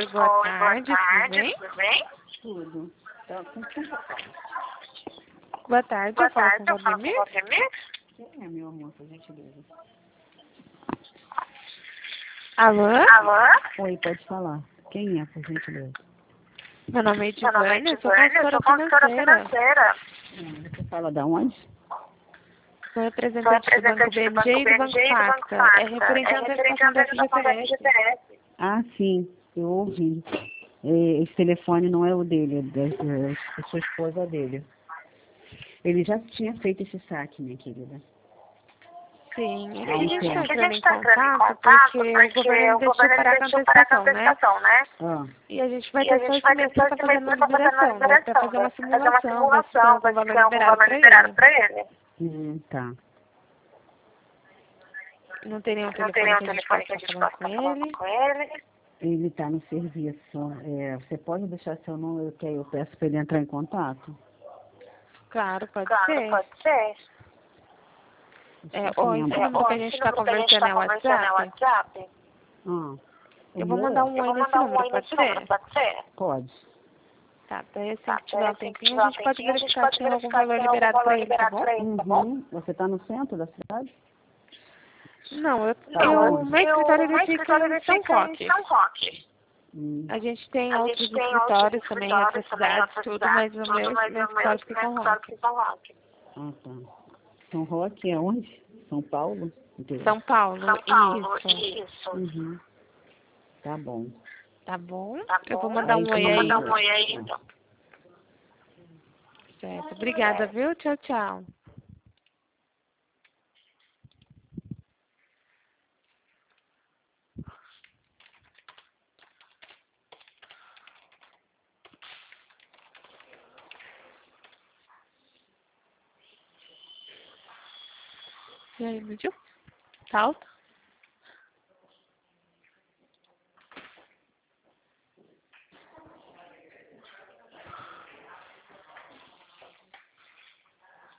Oi, boa tarde, tudo bem? Tudo. Então, Boa tarde, eu falo com o Valdemir. quem é, meu amor, por gentileza? Alô? Oi, pode falar. Quem é, por gentileza? Meu nome é Edivânia, eu sou consultora financeira. Você fala da onde? Sou representante do Banco BMG e do Banco Facta. É referente à antecipação do FGTS. Ah, sim, eu ouvi. Esse telefone não é o dele, é da sua esposa dele. Ele já tinha feito esse saque, minha querida. Sim, e a gente está entrando em contato porque o governo deixou parar com a antecipação, né? Ah, E a gente vai ter só esse mês para fazer uma liberação, né? Para fazer uma simulação, ver se tem algum valor liberado para ele. tá. Não tem nenhum telefone que a gente possa estar falando com ele. Ele está no serviço. Você pode deixar seu número que aí eu peço para ele entrar em contato? Claro, pode ser. Ou esse número que a gente está conversando é o WhatsApp. Eu vou mandar um oi nesse número, pode ser? Pode. Tá, daí assim que tiver um tempinho, a gente pode verificar se tem algum valor liberado para ele, tá bom? Uhum. Você está no centro da cidade? Não, onde? meu escritório ele fica em São Roque. A gente tem outros escritórios também em outras cidades, tudo, mas o meu escritório fica em São Roque. Ah, tá. São Roque é onde? São Paulo? Entendeu? São Paulo, isso. Uhum. Tá bom. Tá bom? Eu vou mandar um oi aí. Certo. Obrigada, viu? Tchau, tchau. E aí, Lídio? Tá alto?